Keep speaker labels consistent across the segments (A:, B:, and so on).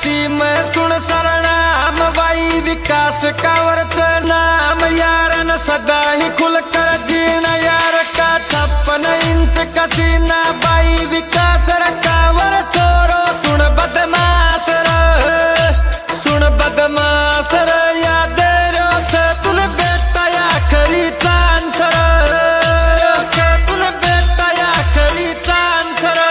A: सी में सुन सरनाम बाई विकास कावर नाम यार न सदा ही खुल कर जीना यार का 56 इंच का सीना बाई विकास कावर छोरो सुन बदमाश रे याद रो थे तुन बेटा आखरी चांसर तुन बेटा आखरी चांसर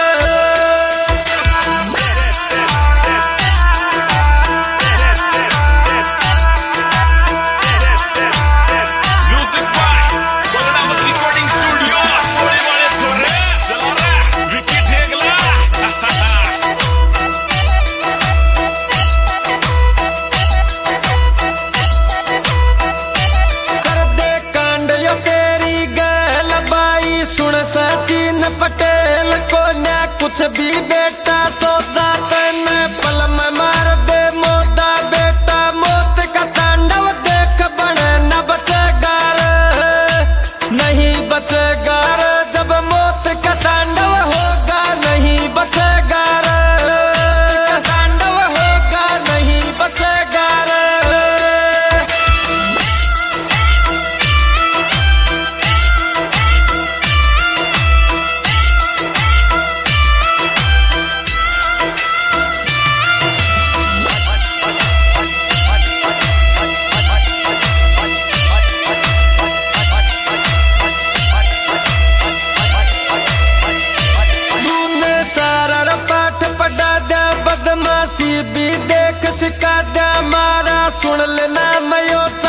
A: पटेल को न कुछ भी बेटा सौदा तन पल में मार दे मोदा बेटा मौत का तांडव देख बने न बचेगा नहीं बचेगा जब मौत का तांडव होगा नहीं बचेगा तांडव होगा नहीं बचेगा बदमाशी भी देख सिखा दे मारा सुन लेना मयो